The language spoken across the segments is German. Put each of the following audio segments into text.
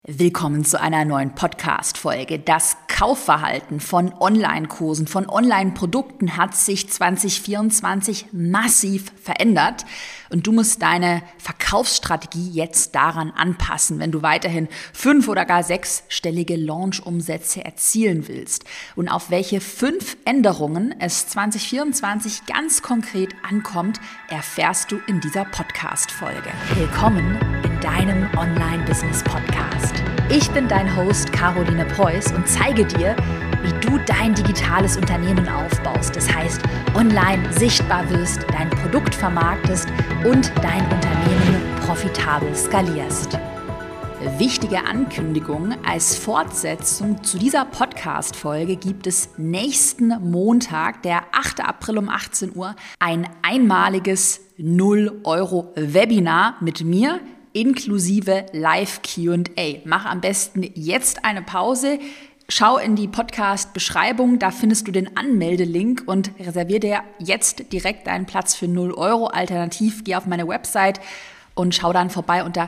Willkommen zu einer neuen Podcast-Folge. Das Kaufverhalten von Online-Kursen, von Online-Produkten hat sich 2024 massiv verändert und du musst deine Verkaufsstrategie jetzt daran anpassen, wenn du weiterhin 5- oder gar 6-stellige Launch-Umsätze erzielen willst. Und auf welche 5 Änderungen es 2024 ganz konkret ankommt, erfährst du in dieser Podcast-Folge. Willkommen in deinem Online-Business-Podcast. Ich bin dein Host Caroline Preuß und zeige dir, wie du dein digitales Unternehmen aufbaust. Das heißt, online sichtbar wirst, dein Produkt vermarktest und dein Unternehmen profitabel skalierst. Wichtige Ankündigung: Als Fortsetzung zu dieser Podcast-Folge gibt es nächsten Montag, der 8. April um 18 Uhr, ein einmaliges 0-Euro-Webinar mit mir, inklusive Live-Q&A. Mach am besten jetzt eine Pause, schau in die Podcast-Beschreibung, da findest du den Anmeldelink und reservier dir jetzt direkt deinen Platz für 0 Euro. Alternativ geh auf meine Website und schau dann vorbei unter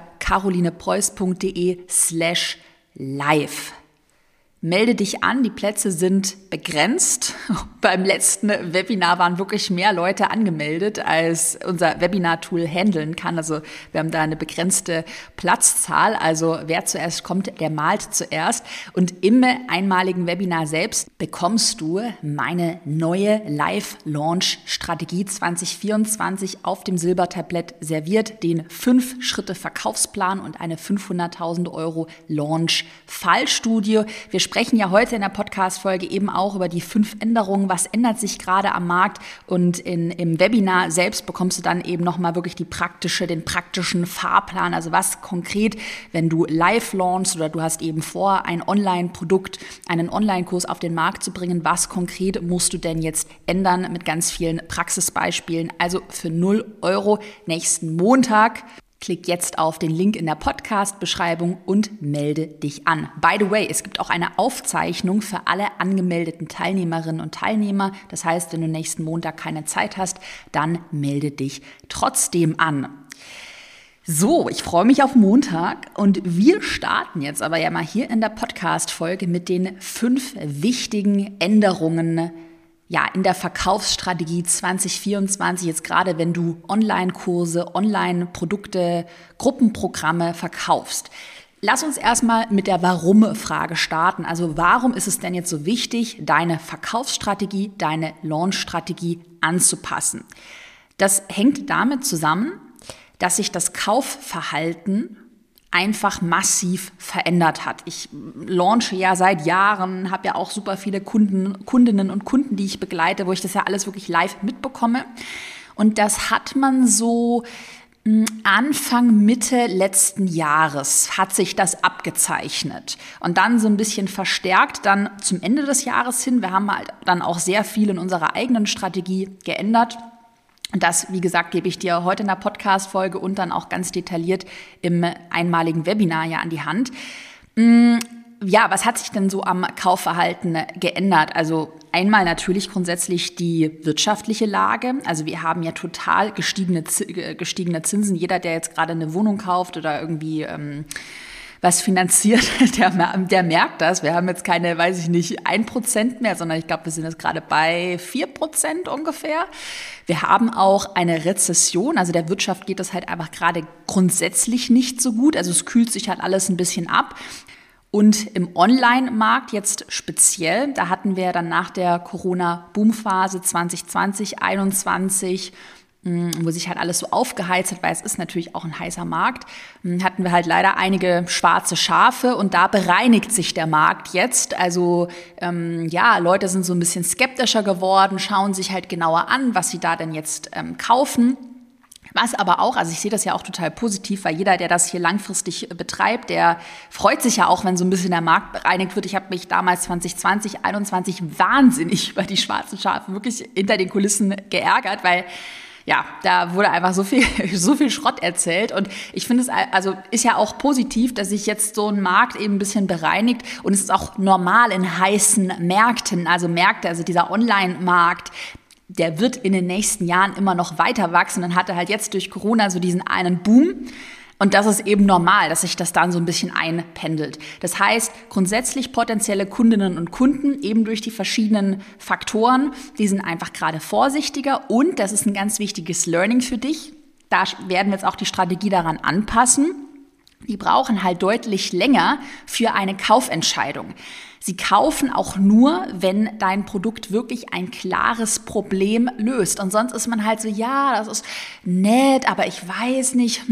carolinepreuß.de/live. Melde dich an, die Plätze sind begrenzt. Beim letzten Webinar waren wirklich mehr Leute angemeldet, als unser Webinar-Tool handeln kann. Also wir haben da eine begrenzte Platzzahl. Also wer zuerst kommt, der malt zuerst. Und im einmaligen Webinar selbst bekommst du meine neue Live-Launch-Strategie 2024 auf dem Silbertablett serviert, den 5-Schritte-Verkaufsplan und eine 500.000 Euro Launch-Fallstudie. Wir sprechen ja heute in der Podcast-Folge eben auch über die 5 Änderungen. Was ändert sich gerade am Markt? Und im Webinar selbst bekommst du dann eben nochmal wirklich den praktischen Fahrplan. Also was konkret, wenn du live launchst oder du hast eben vor, ein Online-Produkt, einen Online-Kurs auf den Markt zu bringen, was konkret musst du denn jetzt ändern mit ganz vielen Praxisbeispielen? Also für 0 Euro nächsten Montag. Klick jetzt auf den Link in der Podcast-Beschreibung und melde dich an. By the way, es gibt auch eine Aufzeichnung für alle angemeldeten Teilnehmerinnen und Teilnehmer. Das heißt, wenn du nächsten Montag keine Zeit hast, dann melde dich trotzdem an. So, ich freue mich auf Montag und wir starten jetzt aber ja mal hier in der Podcast-Folge mit den 5 wichtigen Änderungen in der Verkaufsstrategie 2024, jetzt gerade wenn du Online-Kurse, Online-Produkte, Gruppenprogramme verkaufst. Lass uns erstmal mit der Warum-Frage starten. Also warum ist es denn jetzt so wichtig, deine Verkaufsstrategie, deine Launch-Strategie anzupassen? Das hängt damit zusammen, dass sich das Kaufverhalten einfach massiv verändert hat. Ich launche ja seit Jahren, habe ja auch super viele Kundinnen und Kunden, die ich begleite, wo ich das ja alles wirklich live mitbekomme. Und das hat man so Anfang, Mitte letzten Jahres hat sich das abgezeichnet. Und dann so ein bisschen verstärkt dann zum Ende des Jahres hin. Wir haben halt dann auch sehr viel in unserer eigenen Strategie geändert. Und das, wie gesagt, gebe ich dir heute in der Podcast-Folge und dann auch ganz detailliert im einmaligen Webinar ja an die Hand. Ja, was hat sich denn so am Kaufverhalten geändert? Also einmal natürlich grundsätzlich die wirtschaftliche Lage. Also wir haben ja total gestiegene Zinsen. Jeder, der jetzt gerade eine Wohnung kauft oder irgendwie was finanziert, der merkt das. Wir haben jetzt keine, 1% mehr, sondern ich glaube, wir sind jetzt gerade bei 4% ungefähr. Wir haben auch eine Rezession, also der Wirtschaft geht das halt einfach gerade grundsätzlich nicht so gut. Also es kühlt sich halt alles ein bisschen ab. Und im Online-Markt jetzt speziell, da hatten wir dann nach der Corona-Boom-Phase 2020, 2021, wo sich halt alles so aufgeheizt hat, weil es ist natürlich auch ein heißer Markt, hatten wir halt leider einige schwarze Schafe und da bereinigt sich der Markt jetzt. Also Leute sind so ein bisschen skeptischer geworden, schauen sich halt genauer an, was sie da denn jetzt kaufen. Was aber auch, also ich sehe das ja auch total positiv, weil jeder, der das hier langfristig betreibt, der freut sich ja auch, wenn so ein bisschen der Markt bereinigt wird. Ich habe mich damals 2020, 2021 wahnsinnig über die schwarzen Schafe wirklich hinter den Kulissen geärgert, weil ja, da wurde einfach so viel Schrott erzählt und ich finde es, also ist ja auch positiv, dass sich jetzt so ein Markt eben ein bisschen bereinigt und es ist auch normal in heißen Märkten, also dieser Online-Markt, der wird in den nächsten Jahren immer noch weiter wachsen und hatte halt jetzt durch Corona so diesen einen Boom Und das ist eben normal, dass sich das dann so ein bisschen einpendelt. Das heißt, grundsätzlich potenzielle Kundinnen und Kunden eben durch die verschiedenen Faktoren, die sind einfach gerade vorsichtiger und das ist ein ganz wichtiges Learning für dich. Da werden wir jetzt auch die Strategie daran anpassen. Die brauchen halt deutlich länger für eine Kaufentscheidung. Sie kaufen auch nur, wenn dein Produkt wirklich ein klares Problem löst. Und sonst ist man halt so, ja, das ist nett, aber ich weiß nicht,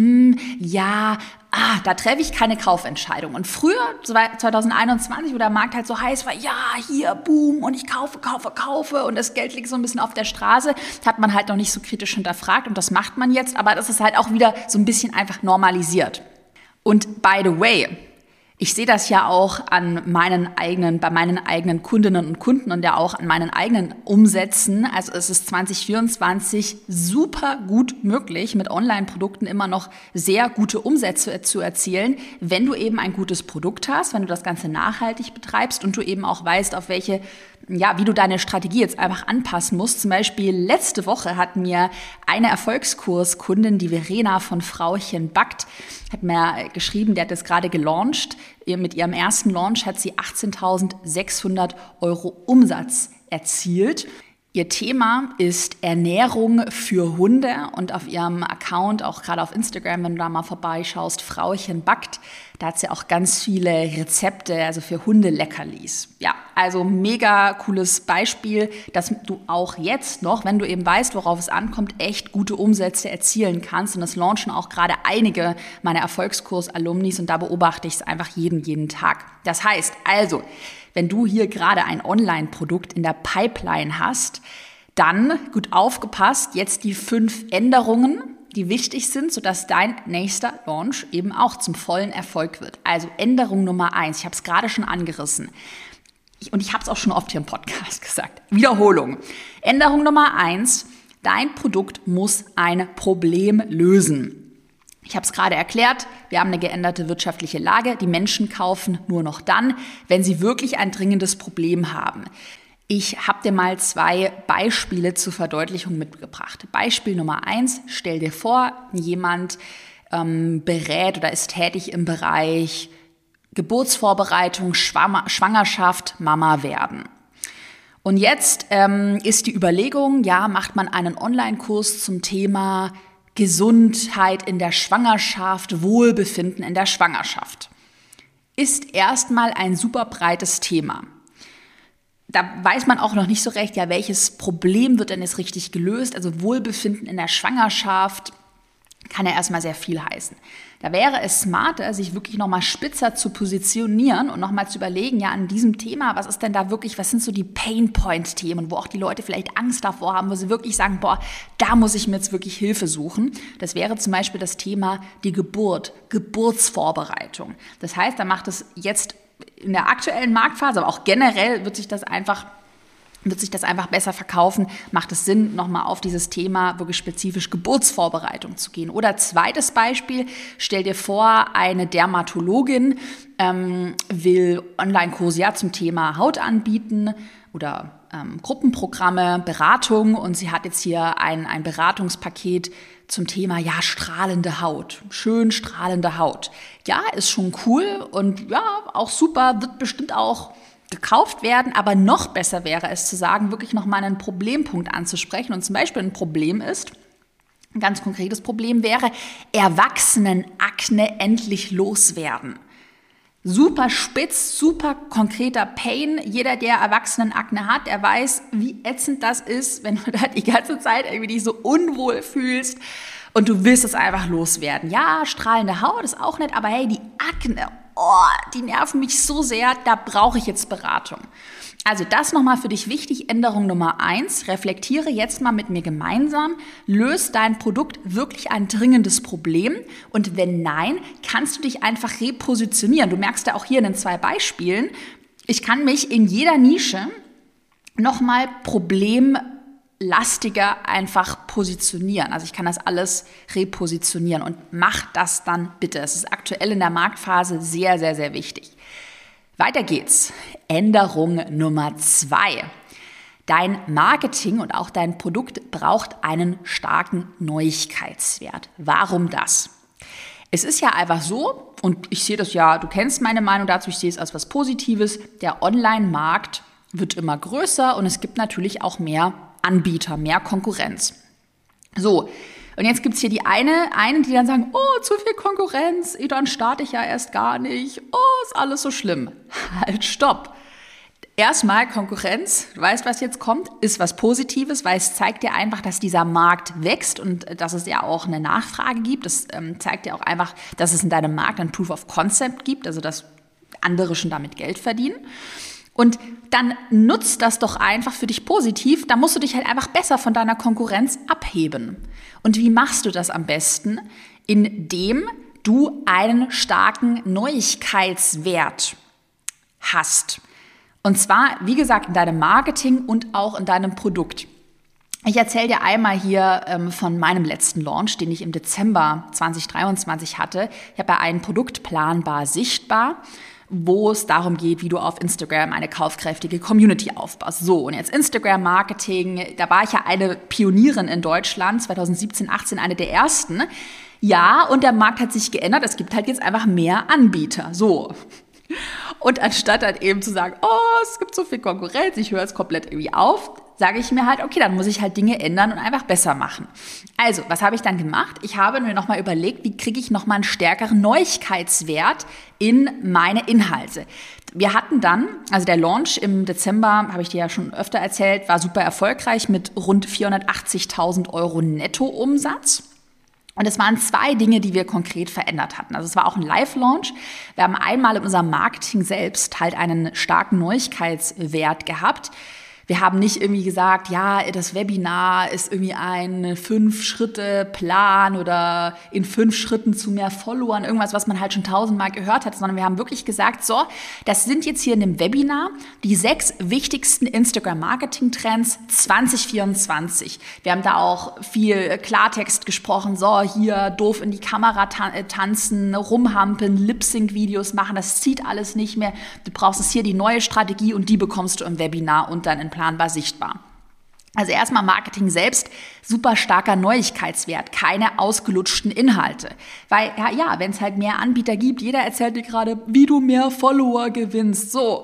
da treffe ich keine Kaufentscheidung. Und früher, 2021, wo der Markt halt so heiß war, ja, hier, boom, und ich kaufe und das Geld liegt so ein bisschen auf der Straße, hat man halt noch nicht so kritisch hinterfragt und das macht man jetzt, aber das ist halt auch wieder so ein bisschen einfach normalisiert. Und by the way, ich sehe das ja auch bei meinen eigenen Kundinnen und Kunden und ja auch an meinen eigenen Umsätzen. Also es ist 2024 super gut möglich, mit Online-Produkten immer noch sehr gute Umsätze zu erzielen, wenn du eben ein gutes Produkt hast, wenn du das Ganze nachhaltig betreibst und du eben auch weißt, wie du deine Strategie jetzt einfach anpassen musst. Zum Beispiel letzte Woche hat mir eine Erfolgskurskundin, die Verena von Frauchen Backt, hat mir geschrieben, der hat das gerade gelauncht. Mit ihrem ersten Launch hat sie 18.600 € Umsatz erzielt. Ihr Thema ist Ernährung für Hunde und auf ihrem Account, auch gerade auf Instagram, wenn du da mal vorbeischaust, Frauchen Backt, da hat sie auch ganz viele Rezepte, also für Hundeleckerlis. Ja, also mega cooles Beispiel, dass du auch jetzt noch, wenn du eben weißt, worauf es ankommt, echt gute Umsätze erzielen kannst. Und das launchen auch gerade einige meiner Erfolgskurs-Alumnis und da beobachte ich es einfach jeden Tag. Das heißt also, wenn du hier gerade ein Online-Produkt in der Pipeline hast, dann, gut aufgepasst, jetzt die 5 Änderungen, die wichtig sind, sodass dein nächster Launch eben auch zum vollen Erfolg wird. Also Änderung Nummer 1, ich habe es gerade schon angerissen und ich habe es auch schon oft hier im Podcast gesagt. Wiederholung. Änderung Nummer 1, dein Produkt muss ein Problem lösen. Ich habe es gerade erklärt, wir haben eine geänderte wirtschaftliche Lage. Die Menschen kaufen nur noch dann, wenn sie wirklich ein dringendes Problem haben. Ich habe dir mal 2 Beispiele zur Verdeutlichung mitgebracht. Beispiel Nummer 1, stell dir vor, jemand berät oder ist tätig im Bereich Geburtsvorbereitung, Schwangerschaft, Mama werden. Und jetzt ist die Überlegung, macht man einen Online-Kurs zum Thema Gesundheit in der Schwangerschaft, Wohlbefinden in der Schwangerschaft. Ist erstmal ein super breites Thema. Da weiß man auch noch nicht so recht, welches Problem wird denn jetzt richtig gelöst. Also Wohlbefinden in der Schwangerschaft kann ja erstmal sehr viel heißen. Da wäre es smarter, sich wirklich nochmal spitzer zu positionieren und nochmal zu überlegen, an diesem Thema, was ist denn da wirklich, was sind so die Pain-Point-Themen, wo auch die Leute vielleicht Angst davor haben, wo sie wirklich sagen, da muss ich mir jetzt wirklich Hilfe suchen. Das wäre zum Beispiel das Thema die Geburtsvorbereitung. Das heißt, da macht es jetzt in der aktuellen Marktphase, aber auch generell wird sich das einfach besser verkaufen, macht es Sinn, nochmal auf dieses Thema wirklich spezifisch Geburtsvorbereitung zu gehen. Oder zweites Beispiel, stell dir vor, eine Dermatologin will Online-Kurse zum Thema Haut anbieten oder Gruppenprogramme, Beratung und sie hat jetzt hier ein Beratungspaket zum Thema, strahlende Haut, schön strahlende Haut. Ja, ist schon cool und auch super, wird bestimmt auch gekauft werden, aber noch besser wäre es zu sagen, wirklich nochmal einen Problempunkt anzusprechen. Und zum Beispiel ein ganz konkretes Problem wäre, Erwachsenenakne endlich loswerden. Super spitz, super konkreter Pain. Jeder, der Erwachsenenakne hat, der weiß, wie ätzend das ist, wenn du da die ganze Zeit irgendwie dich so unwohl fühlst und du willst es einfach loswerden. Ja, strahlende Haut ist auch nett, aber hey, die Akne, die nerven mich so sehr, da brauche ich jetzt Beratung. Also das nochmal für dich wichtig, Änderung Nummer 1, reflektiere jetzt mal mit mir gemeinsam, löst dein Produkt wirklich ein dringendes Problem und wenn nein, kannst du dich einfach repositionieren. Du merkst ja auch hier in den 2 Beispielen, ich kann mich in jeder Nische nochmal problemlastiger einfach positionieren. Also ich kann das alles repositionieren und mach das dann bitte. Es ist aktuell in der Marktphase sehr, sehr, sehr wichtig. Weiter geht's. Änderung Nummer 2. Dein Marketing und auch dein Produkt braucht einen starken Neuigkeitswert. Warum das? Es ist ja einfach so, und ich sehe das ja, du kennst meine Meinung dazu, ich sehe es als was Positives, der Online-Markt wird immer größer und es gibt natürlich auch mehr Anbieter, mehr Konkurrenz. So, und jetzt gibt's hier die eine, die dann sagen, oh, zu viel Konkurrenz, dann starte ich ja erst gar nicht, oh, ist alles so schlimm. Halt, stopp. Erstmal Konkurrenz, du weißt, was jetzt kommt, ist was Positives, weil es zeigt dir einfach, dass dieser Markt wächst und dass es ja auch eine Nachfrage gibt. Das zeigt dir auch einfach, dass es in deinem Markt ein Proof of Concept gibt, also dass andere schon damit Geld verdienen. Und dann nutzt das doch einfach für dich positiv, da musst du dich halt einfach besser von deiner Konkurrenz abheben. Und wie machst du das am besten? Indem du einen starken Neuigkeitswert hast. Und zwar, wie gesagt, in deinem Marketing und auch in deinem Produkt. Ich erzähle dir einmal hier von meinem letzten Launch, den ich im Dezember 2023 hatte. Ich habe ja ein Produkt planbar sichtbar, wo es darum geht, wie du auf Instagram eine kaufkräftige Community aufbaust. So, und jetzt Instagram-Marketing, da war ich ja eine Pionierin in Deutschland, 2017, 18, eine der ersten. Ja, und der Markt hat sich geändert, es gibt halt jetzt einfach mehr Anbieter. So. Und anstatt dann eben zu sagen, oh, es gibt so viel Konkurrenz, ich höre jetzt komplett irgendwie auf, sage ich mir halt, okay, dann muss ich halt Dinge ändern und einfach besser machen. Also, was habe ich dann gemacht? Ich habe mir nochmal überlegt, wie kriege ich nochmal einen stärkeren Neuigkeitswert in meine Inhalte. Wir hatten dann, also der Launch im Dezember, habe ich dir ja schon öfter erzählt, war super erfolgreich mit rund 480.000 € Nettoumsatz. Und es waren 2 Dinge, die wir konkret verändert hatten. Also es war auch ein Live-Launch. Wir haben einmal in unserem Marketing selbst halt einen starken Neuigkeitswert gehabt. Wir haben nicht irgendwie gesagt, ja, das Webinar ist irgendwie ein 5-Schritte-Plan oder in 5 Schritten zu mehr Followern, irgendwas, was man halt schon 1000-mal gehört hat, sondern wir haben wirklich gesagt, so, das sind jetzt hier in dem Webinar die 6 wichtigsten Instagram-Marketing-Trends 2024. Wir haben da auch viel Klartext gesprochen, so, hier doof in die Kamera tanzen, rumhampeln, Lip-Sync-Videos machen, das zieht alles nicht mehr. Du brauchst es hier die neue Strategie und die bekommst du im Webinar und dann in planbar sichtbar. Also erstmal Marketing selbst, super starker Neuigkeitswert, keine ausgelutschten Inhalte. Weil, ja, wenn es halt mehr Anbieter gibt, jeder erzählt dir gerade, wie du mehr Follower gewinnst, so.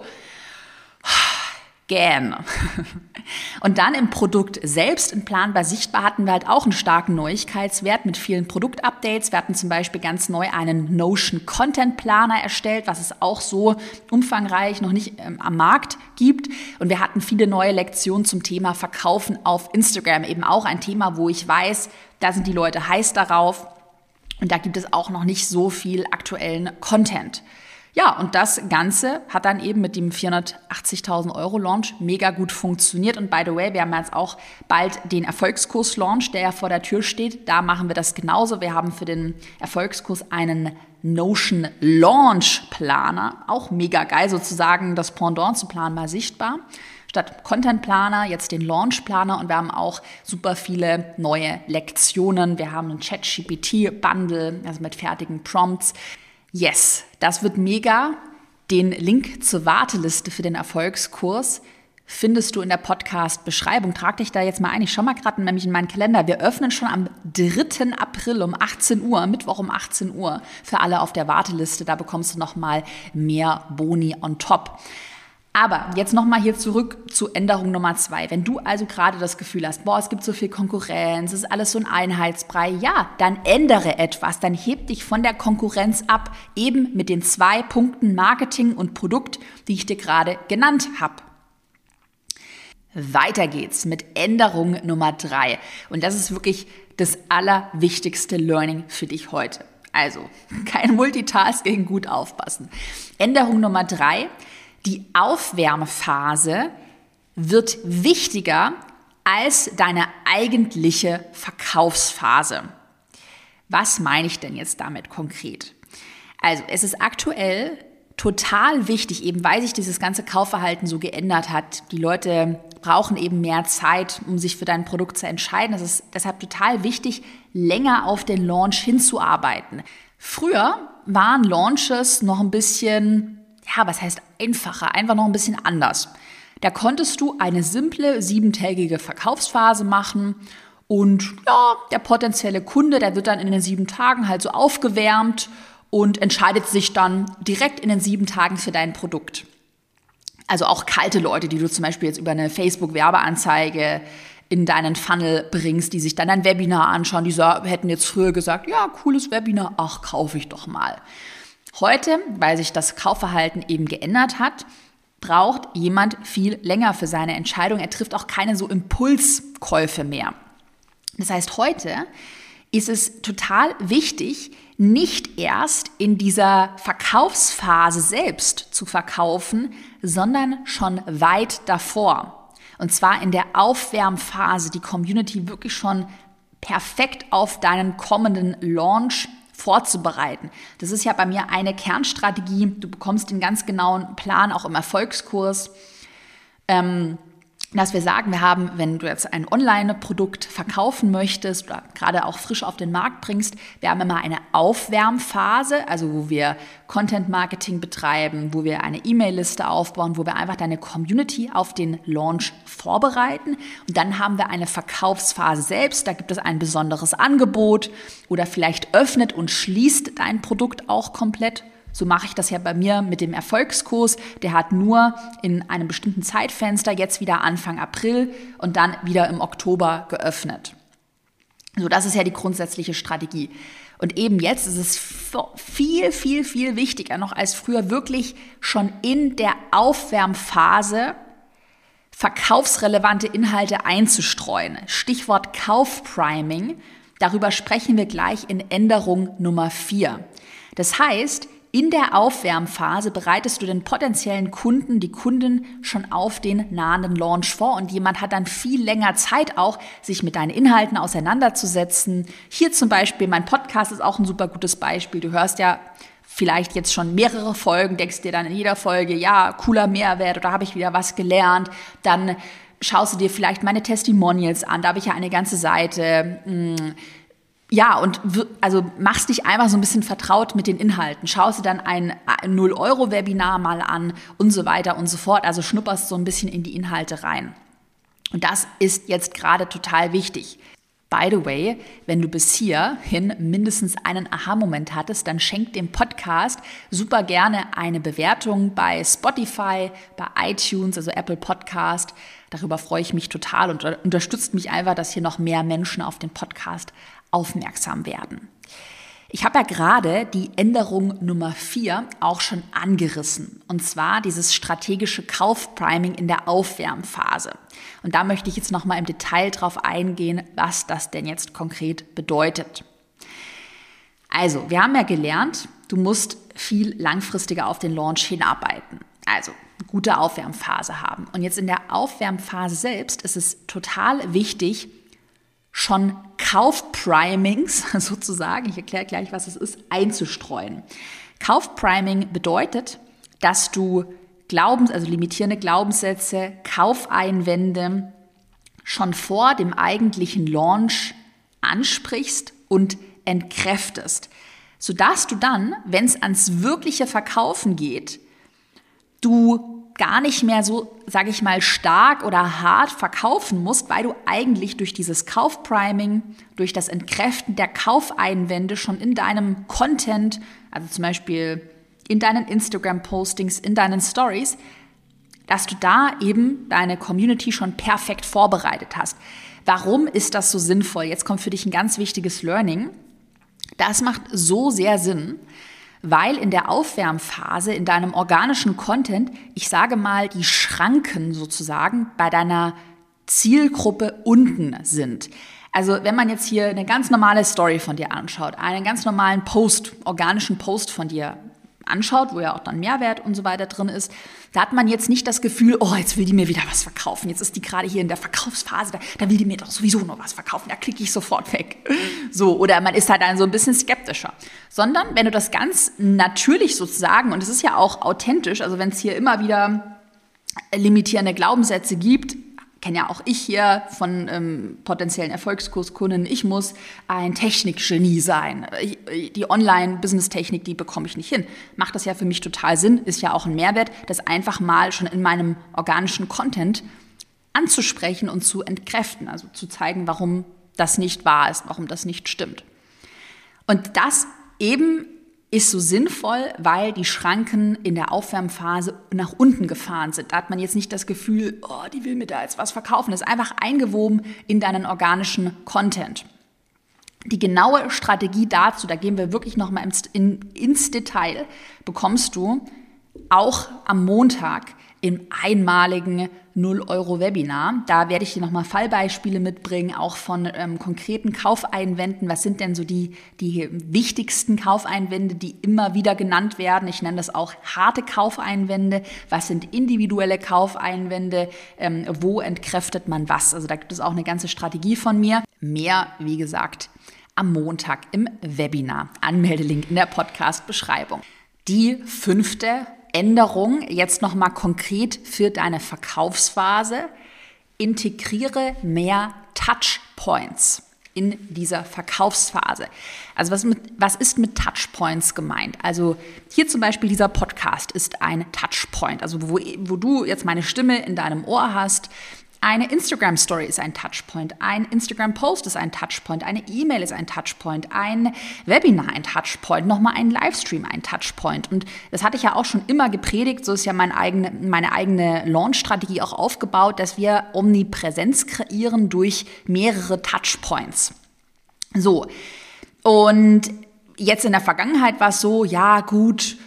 Gerne. Und dann im Produkt selbst, in planbar sichtbar, hatten wir halt auch einen starken Neuigkeitswert mit vielen Produktupdates. Wir hatten zum Beispiel ganz neu einen Notion Content Planer erstellt, was es auch so umfangreich noch nicht am Markt gibt. Und wir hatten viele neue Lektionen zum Thema Verkaufen auf Instagram. Eben auch ein Thema, wo ich weiß, da sind die Leute heiß darauf. Und da gibt es auch noch nicht so viel aktuellen Content. Ja, und das Ganze hat dann eben mit dem 480.000 € Launch mega gut funktioniert. Und by the way, wir haben jetzt auch bald den Erfolgskurs-Launch, der ja vor der Tür steht. Da machen wir das genauso. Wir haben für den Erfolgskurs einen Notion Launch Planer. Auch mega geil, sozusagen das Pendant zu planbar sichtbar. Statt Content Planer jetzt den Launch Planer und wir haben auch super viele neue Lektionen. Wir haben einen ChatGPT-Bundle, also mit fertigen Prompts. Yes, das wird mega. Den Link zur Warteliste für den Erfolgskurs findest du in der Podcast-Beschreibung. Trag dich da jetzt mal ein. Ich schau mal gerade nämlich in meinen Kalender. Wir öffnen schon am 3. April um 18 Uhr, Mittwoch um 18 Uhr für alle auf der Warteliste. Da bekommst du nochmal mehr Boni on top. Aber jetzt nochmal hier zurück zu Änderung Nummer 2. Wenn du also gerade das Gefühl hast, boah, es gibt so viel Konkurrenz, es ist alles so ein Einheitsbrei, ja, dann ändere etwas, dann heb dich von der Konkurrenz ab, eben mit den 2 Punkten Marketing und Produkt, die ich dir gerade genannt habe. Weiter geht's mit Änderung Nummer 3. Und das ist wirklich das allerwichtigste Learning für dich heute. Also, kein Multitasking, gut aufpassen. Änderung Nummer 3. Die Aufwärmphase wird wichtiger als deine eigentliche Verkaufsphase. Was meine ich denn jetzt damit konkret? Also es ist aktuell total wichtig, eben weil sich dieses ganze Kaufverhalten so geändert hat. Die Leute brauchen eben mehr Zeit, um sich für dein Produkt zu entscheiden. Es ist deshalb total wichtig, länger auf den Launch hinzuarbeiten. Früher waren Launches noch ein bisschen, ja, was heißt einfacher, einfach noch ein bisschen anders. Da konntest du eine simple 7-tägige Verkaufsphase machen Und ja, der potenzielle Kunde, der wird dann in den 7 Tagen halt so aufgewärmt und entscheidet sich dann direkt in den 7 Tagen für dein Produkt. Also auch kalte Leute, die du zum Beispiel jetzt über eine Facebook-Werbeanzeige in deinen Funnel bringst, die sich dann ein Webinar anschauen, die hätten jetzt früher gesagt, ja, cooles Webinar, ach, kaufe ich doch mal. Heute, weil sich das Kaufverhalten eben geändert hat, braucht jemand viel länger für seine Entscheidung. Er trifft auch keine so Impulskäufe mehr. Das heißt, heute ist es total wichtig, nicht erst in dieser Verkaufsphase selbst zu verkaufen, sondern schon weit davor. Und zwar in der Aufwärmphase, die Community wirklich schon perfekt auf deinen kommenden Launch vorzubereiten. Das ist ja bei mir eine Kernstrategie. Du bekommst den ganz genauen Plan auch im Erfolgskurs, dass wir sagen, wir haben, wenn du jetzt ein Online-Produkt verkaufen möchtest oder gerade auch frisch auf den Markt bringst, wir haben immer eine Aufwärmphase, also wo wir Content-Marketing betreiben, wo wir eine E-Mail-Liste aufbauen, wo wir einfach deine Community auf den Launch vorbereiten. Und dann haben wir eine Verkaufsphase selbst, da gibt es ein besonderes Angebot oder vielleicht öffnet und schließt dein Produkt auch komplett. So mache ich das ja bei mir mit dem Erfolgskurs. Der hat nur in einem bestimmten Zeitfenster jetzt wieder Anfang April und dann wieder im Oktober geöffnet. So, das ist ja die grundsätzliche Strategie. Und eben jetzt ist es viel, viel, viel wichtiger noch als früher, wirklich schon in der Aufwärmphase verkaufsrelevante Inhalte einzustreuen. Stichwort Kaufpriming. Darüber sprechen wir gleich in Änderung Nummer 4. Das heißt, in der Aufwärmphase bereitest du den potenziellen Kunden, die Kunden schon auf den nahenden Launch vor und jemand hat dann viel länger Zeit auch, sich mit deinen Inhalten auseinanderzusetzen. Hier zum Beispiel, mein Podcast ist auch ein super gutes Beispiel. Du hörst ja vielleicht jetzt schon mehrere Folgen, denkst dir dann in jeder Folge, ja, cooler Mehrwert oder habe ich wieder was gelernt. Dann schaust du dir vielleicht meine Testimonials an, da habe ich ja eine ganze Seite. Ja, und also machst dich einfach so ein bisschen vertraut mit den Inhalten. Schaust dir dann ein 0-Euro-Webinar mal an und so weiter und so fort. Also schnupperst so ein bisschen in die Inhalte rein. Und das ist jetzt gerade total wichtig. By the way, wenn du bis hierhin mindestens einen Aha-Moment hattest, dann schenk dem Podcast super gerne eine Bewertung bei Spotify, bei iTunes, also Apple Podcast. Darüber freue ich mich total und unterstützt mich einfach, dass hier noch mehr Menschen auf den Podcast aufmerksam werden. Ich habe ja gerade die Änderung Nummer 4 auch schon angerissen. Und zwar dieses strategische Kaufpriming in der Aufwärmphase. Und da möchte ich jetzt nochmal im Detail drauf eingehen, was das denn jetzt konkret bedeutet. Also, wir haben ja gelernt, du musst viel langfristiger auf den Launch hinarbeiten. Also, eine gute Aufwärmphase haben. Und jetzt in der Aufwärmphase selbst ist es total wichtig, schon Kaufprimings sozusagen, ich erkläre gleich, was es ist, einzustreuen. Kaufpriming bedeutet, dass du limitierende Glaubenssätze, Kaufeinwände schon vor dem eigentlichen Launch ansprichst und entkräftest, sodass du dann, wenn es ans wirkliche Verkaufen geht, du gar nicht mehr so, sage ich mal, stark oder hart verkaufen musst, weil du eigentlich durch dieses Kaufpriming, durch das Entkräften der Kaufeinwände schon in deinem Content, also zum Beispiel in deinen Instagram-Postings, in deinen Stories, dass du da eben deine Community schon perfekt vorbereitet hast. Warum ist das so sinnvoll? Jetzt kommt für dich ein ganz wichtiges Learning. Das macht so sehr Sinn, weil in der Aufwärmphase, in deinem organischen Content, ich sage mal, die Schranken sozusagen bei deiner Zielgruppe unten sind. Also wenn man jetzt hier eine ganz normale Story von dir anschaut, einen ganz normalen Post, organischen Post von dir anschaut, wo ja auch dann Mehrwert und so weiter drin ist, da hat man jetzt nicht das Gefühl, oh, jetzt will die mir wieder was verkaufen, jetzt ist die gerade hier in der Verkaufsphase, da will die mir doch sowieso noch was verkaufen, da klicke ich sofort weg. So, oder man ist halt dann so ein bisschen skeptischer. Sondern wenn du das ganz natürlich sozusagen, und es ist ja auch authentisch, also wenn es hier immer wieder limitierende Glaubenssätze gibt, kenne ja auch ich hier von potenziellen Erfolgskurskunden, ich muss ein Technikgenie sein. Die Online-Business-Technik, die bekomme ich nicht hin. Macht das ja für mich total Sinn, ist ja auch ein Mehrwert, das einfach mal schon in meinem organischen Content anzusprechen und zu entkräften, also zu zeigen, warum das nicht wahr ist, warum das nicht stimmt. Und das eben ist so sinnvoll, weil die Schranken in der Aufwärmphase nach unten gefahren sind. Da hat man jetzt nicht das Gefühl, oh, die will mir da jetzt was verkaufen. Das ist einfach eingewoben in deinen organischen Content. Die genaue Strategie dazu, da gehen wir wirklich nochmal ins Detail, bekommst du auch am Montag im einmaligen 0-Euro-Webinar. Da werde ich dir nochmal Fallbeispiele mitbringen, auch von konkreten Kaufeinwänden. Was sind denn so die wichtigsten Kaufeinwände, die immer wieder genannt werden? Ich nenne das auch harte Kaufeinwände. Was sind individuelle Kaufeinwände? Wo entkräftet man was? Also da gibt es auch eine ganze Strategie von mir. Mehr, wie gesagt, am Montag im Webinar. Anmeldelink in der Podcast-Beschreibung. Die 5. Änderung, jetzt nochmal konkret für deine Verkaufsphase: Integriere mehr Touchpoints in dieser Verkaufsphase. Also was ist mit Touchpoints gemeint? Also hier zum Beispiel dieser Podcast ist ein Touchpoint, also wo du jetzt meine Stimme in deinem Ohr hast. Eine Instagram-Story ist ein Touchpoint, ein Instagram-Post ist ein Touchpoint, eine E-Mail ist ein Touchpoint, ein Webinar ein Touchpoint, nochmal ein Livestream ein Touchpoint. Und das hatte ich ja auch schon immer gepredigt, so ist ja meine eigene Launch-Strategie auch aufgebaut, dass wir Omnipräsenz kreieren durch mehrere Touchpoints. So, und jetzt in der Vergangenheit war es so, ja gut,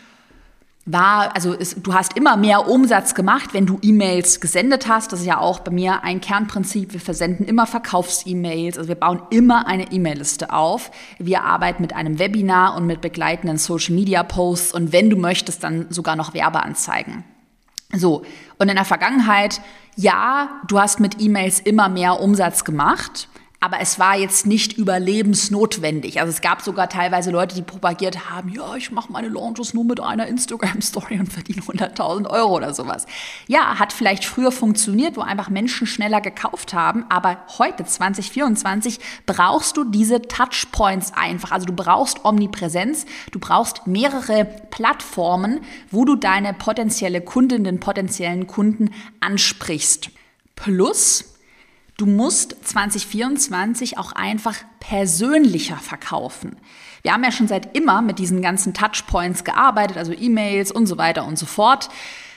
du hast immer mehr Umsatz gemacht, wenn du E-Mails gesendet hast. Das ist ja auch bei mir ein Kernprinzip. Wir versenden immer Verkaufs-E-Mails. Also wir bauen immer eine E-Mail-Liste auf. Wir arbeiten mit einem Webinar und mit begleitenden Social-Media-Posts und wenn du möchtest, dann sogar noch Werbeanzeigen. So, und in der Vergangenheit, ja, du hast mit E-Mails immer mehr Umsatz gemacht, aber es war jetzt nicht überlebensnotwendig. Also es gab sogar teilweise Leute, die propagiert haben, ja, ich mache meine Launches nur mit einer Instagram-Story und verdiene 100.000 Euro oder sowas. Ja, hat vielleicht früher funktioniert, wo einfach Menschen schneller gekauft haben, aber heute, 2024, brauchst du diese Touchpoints einfach. Also du brauchst Omnipräsenz, du brauchst mehrere Plattformen, wo du deine potenzielle Kundin, den potenziellen Kunden ansprichst. Plus, du musst 2024 auch einfach persönlicher verkaufen. Wir haben ja schon seit immer mit diesen ganzen Touchpoints gearbeitet, also E-Mails und so weiter und so fort.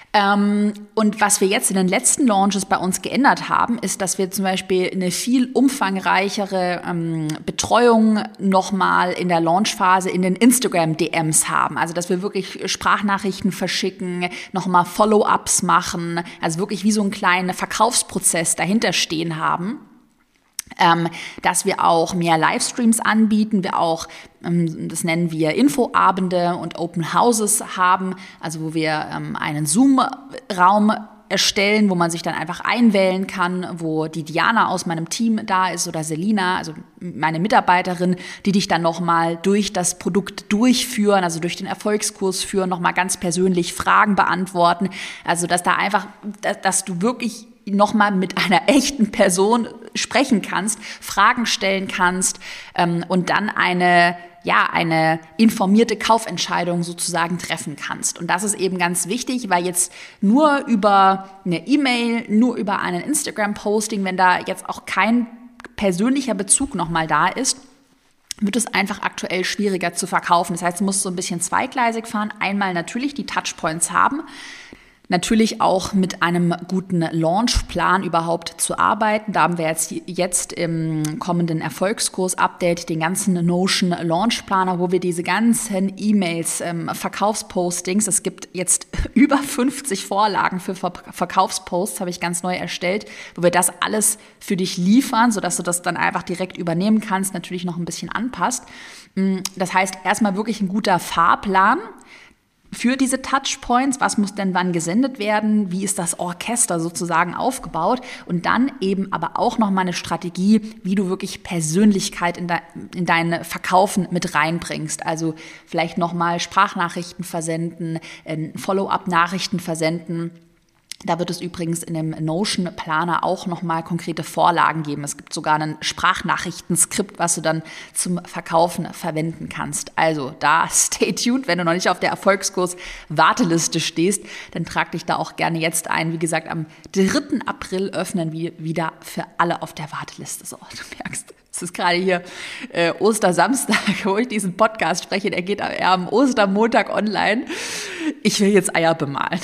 Und was wir jetzt in den letzten Launches bei uns geändert haben, ist, dass wir zum Beispiel eine viel umfangreichere Betreuung nochmal in der Launchphase in den Instagram-DMs haben. Also dass wir wirklich Sprachnachrichten verschicken, nochmal Follow-ups machen, also wirklich wie so einen kleinen Verkaufsprozess dahinter stehen haben. Dass wir auch mehr Livestreams anbieten, wir auch, das nennen wir Infoabende und Open Houses haben, also wo wir einen Zoom-Raum erstellen, wo man sich dann einfach einwählen kann, wo die Diana aus meinem Team da ist oder Selina, also meine Mitarbeiterin, die dich dann nochmal durch das Produkt durchführen, also durch den Erfolgskurs führen, nochmal ganz persönlich Fragen beantworten, also dass da einfach, dass du wirklich nochmal mit einer echten Person sprechen kannst, Fragen stellen kannst und dann eine informierte Kaufentscheidung sozusagen treffen kannst. Und das ist eben ganz wichtig, weil jetzt nur über eine E-Mail, nur über einen Instagram-Posting, wenn da jetzt auch kein persönlicher Bezug nochmal da ist, wird es einfach aktuell schwieriger zu verkaufen. Das heißt, du musst so ein bisschen zweigleisig fahren. Einmal natürlich die Touchpoints haben, natürlich auch mit einem guten Launchplan überhaupt zu arbeiten. Da haben wir jetzt im kommenden Erfolgskurs-Update den ganzen Notion Launchplaner, wo wir diese ganzen E-Mails, Verkaufspostings, es gibt jetzt über 50 Vorlagen für Verkaufsposts, habe ich ganz neu erstellt, wo wir das alles für dich liefern, sodass du das dann einfach direkt übernehmen kannst, natürlich noch ein bisschen anpasst. Das heißt, erstmal wirklich ein guter Fahrplan für diese Touchpoints, was muss denn wann gesendet werden, wie ist das Orchester sozusagen aufgebaut und dann eben aber auch nochmal eine Strategie, wie du wirklich Persönlichkeit in dein Verkaufen mit reinbringst. Also vielleicht nochmal Sprachnachrichten versenden, Follow-up-Nachrichten versenden. Da wird es übrigens in dem Notion-Planer auch nochmal konkrete Vorlagen geben. Es gibt sogar ein Sprachnachrichtenskript, was du dann zum Verkaufen verwenden kannst. Also da stay tuned, wenn du noch nicht auf der Erfolgskurs-Warteliste stehst, dann trag dich da auch gerne jetzt ein. Wie gesagt, am 3. April öffnen wir wieder für alle auf der Warteliste. So, du merkst, Es ist gerade hier Ostersamstag, wo ich diesen Podcast spreche. Der geht eher am Ostermontag online. Ich will jetzt Eier bemalen.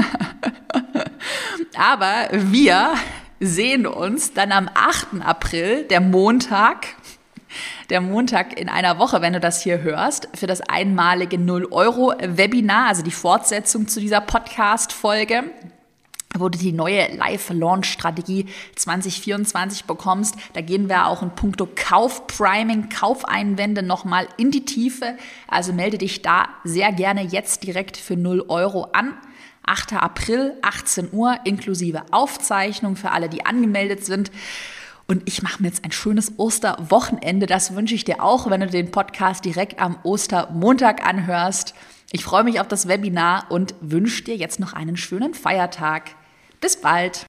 Aber wir sehen uns dann am 8. April, der Montag in einer Woche, wenn du das hier hörst, für das einmalige 0-Euro-Webinar, also die Fortsetzung zu dieser Podcast-Folge, wo du die neue Live-Launch-Strategie 2024 bekommst. Da gehen wir auch in puncto Kauf-Priming, Kaufeinwände nochmal in die Tiefe. Also melde dich da sehr gerne jetzt direkt für 0 Euro an. 8. April, 18 Uhr, inklusive Aufzeichnung für alle, die angemeldet sind. Und ich mache mir jetzt ein schönes Osterwochenende. Das wünsche ich dir auch, wenn du den Podcast direkt am Ostermontag anhörst. Ich freue mich auf das Webinar und wünsche dir jetzt noch einen schönen Feiertag. Bis bald.